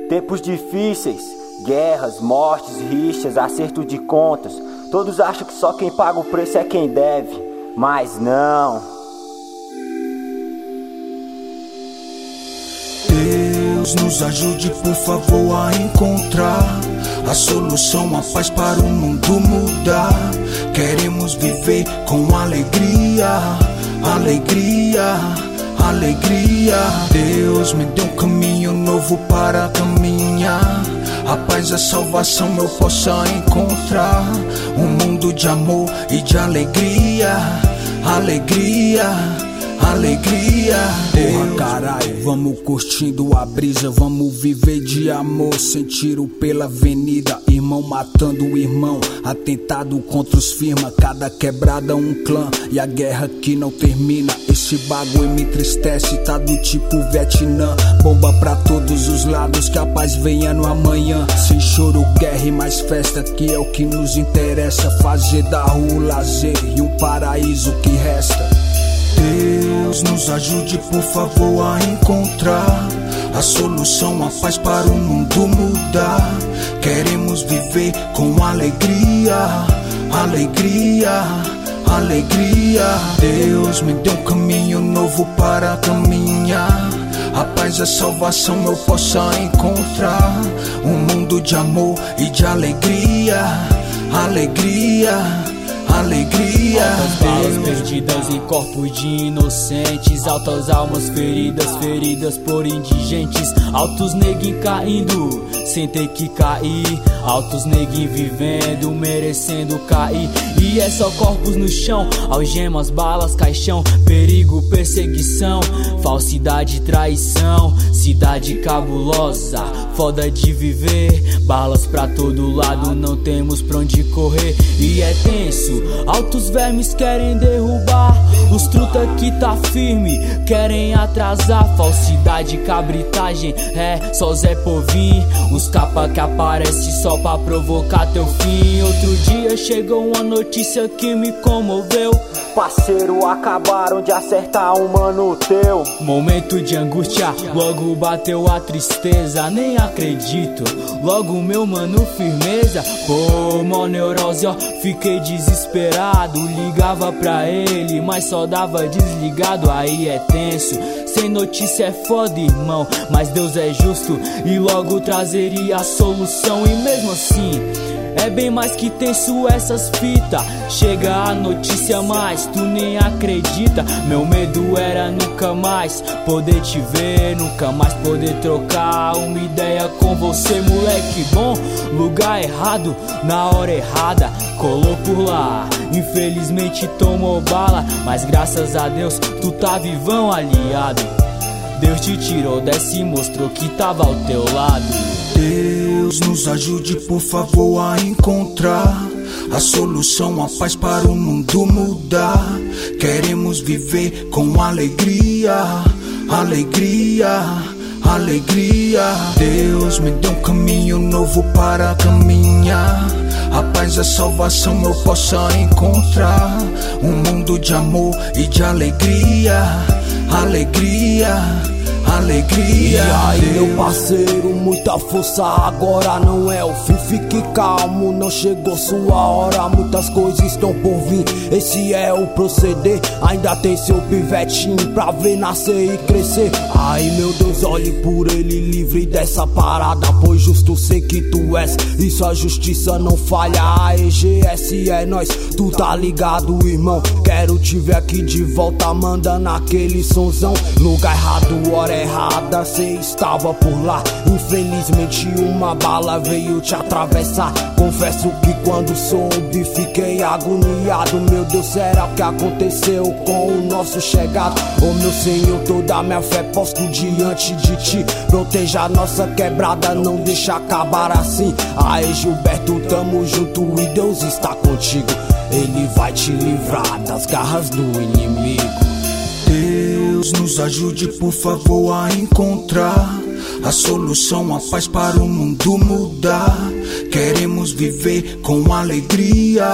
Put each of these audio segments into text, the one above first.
Tempos difíceis, guerras, mortes, rixas, acerto de contas. Todos acham que só quem paga o preço é quem deve, mas não. Deus nos ajude, por favor, a encontrar a solução, a paz para o mundo mudar. Queremos viver com alegria, alegria, alegria. Deus me deu um caminho novo para caminhar. A paz e a salvação eu possa encontrar. Um mundo de amor e de alegria, alegria, alegria. Porra, caralho, vamos curtindo a brisa, vamos viver de amor, sem tiro pela avenida, irmão matando o irmão, atentado contra os firma, cada quebrada um clã, e a guerra que não termina. Esse bagulho me entristece, tá do tipo Vietnã, bomba pra todos os lados, que a paz venha no amanhã. Sem choro, guerra e mais festa, que é o que nos interessa, fazer da rua o lazer e um paraíso que resta. Deus nos ajude, por favor, a encontrar a solução, a paz para o mundo mudar. Queremos viver com alegria, alegria, alegria. Deus me deu um caminho novo para caminhar. A paz e a salvação eu possa encontrar. Um mundo de amor e de alegria, alegria, alegria. Altas balas perdidas em corpos de inocentes, altas almas feridas, feridas por indigentes. Altos neguinhos caindo sem ter que cair, altos neguinhos vivendo, merecendo cair. E é só corpos no chão, algemas, balas, caixão, perigo, perseguição, falsidade, traição. Cidade cabulosa, foda de viver, balas pra todo lado, não temos pra onde correr. E é tenso, altos vermes querem derrubar, os truta que tá firme querem atrasar. Falsidade, cabritagem, é só Zé Povinho, os capa que aparece só pra provocar teu fim. Outro dia chegou uma notícia que me comoveu. Parceiro, acabaram de acertar um mano teu. Momento de angústia, logo bateu a tristeza. Nem acredito, logo meu mano firmeza. Pô, mó neurose, ó, fiquei desesperado. Ligava pra ele, mas só dava desligado. Aí é tenso, sem notícia é foda, irmão, mas Deus é justo e logo trazeria a solução. E mesmo assim é bem mais que tenso essas fitas. Chega a notícia, mas tu nem acredita. Meu medo era nunca mais poder te ver, nunca mais poder trocar uma ideia com você. Moleque bom, lugar errado, na hora errada, colou por lá. Infelizmente tomou bala, mas graças a Deus tu tá vivão, aliado. Deus te tirou dessa e mostrou que tava ao teu lado. Deus nos ajude, por favor, a encontrar a solução, a paz para o mundo mudar. Queremos viver com alegria, alegria, alegria. Deus me deu um caminho novo para caminhar. A paz e a salvação eu possa encontrar. Um mundo de amor e de alegria, alegria, alegria. E aí, meu parceiro, muita força, agora não é o fim. Fique calmo, não chegou sua hora, muitas coisas estão por vir. Esse é o proceder, ainda tem seu pivetinho pra ver nascer e crescer. Ai, meu Deus, olhe por ele, livre dessa parada, pois justo sei que tu és, e sua justiça não falha. A EGS é nós, tu tá ligado, irmão. Quero te ver aqui de volta, mandando aquele sonzão. Lugar errado, hora errada, cê estava por lá. Infelizmente uma bala veio te atravessar. Confesso que quando soube fiquei agoniado. Meu Deus, será o que aconteceu com o nosso chegado? Oh meu Senhor, toda minha fé posto diante de ti. Proteja a nossa quebrada, não deixa acabar assim. Aê Gilberto, tamo junto e Deus está contigo. Ele vai te livrar das garras do inimigo. Deus nos ajude, por favor, a encontrar a solução, a paz para o mundo mudar. Queremos viver com alegria,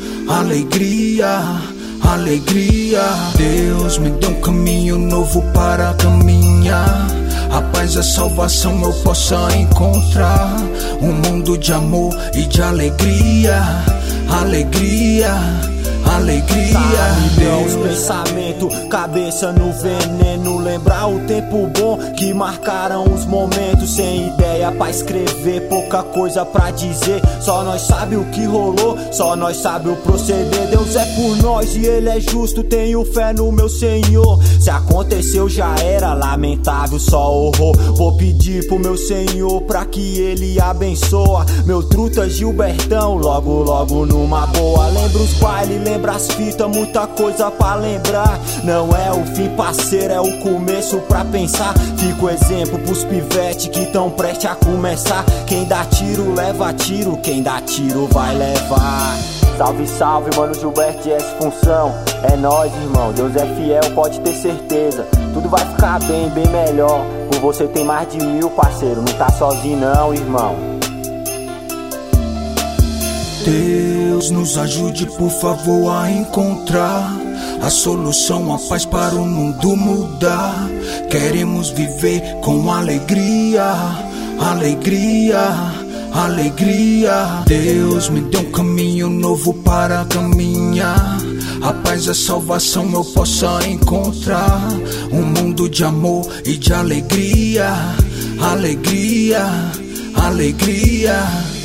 alegria, alegria. Deus me deu um caminho novo para caminhar. a paz, a salvação eu possa encontrar. Um mundo de amor e de alegria, alegria, alegria. Os pensamentos, cabeça no veneno, lembrar o tempo bom que marcaram os momentos. Sem ideia pra escrever, pouca coisa pra dizer. Só nós sabe o que rolou, só nós sabe o proceder. Deus é por nós e Ele é justo, tenho fé no meu Senhor. Se aconteceu já era, lamentável, só horror. Vou pedir pro meu Senhor pra que Ele abençoa meu truta Gilbertão, logo logo numa boa. Lembra os bailes, lembra as fitas, muita coisa pra lembrar. Não é o fim, parceiro, é o começo pra pensar. Fica o exemplo pros pivete que tão prestes a começar. Quem dá tiro leva tiro, quem dá tiro vai levar. Salve, salve, mano, Gilberto S. Função. É nóis, irmão, Deus é fiel, pode ter certeza. Tudo vai ficar bem, bem melhor. Por você tem mais de 1000, parceiro, não tá sozinho não, irmão. Deus nos ajude, por favor, a encontrar a solução, a paz para o mundo mudar. Queremos viver com alegria, alegria, alegria. Deus me deu um caminho novo para caminhar. A paz, a salvação eu possa encontrar. Um mundo de amor e de alegria, alegria, alegria.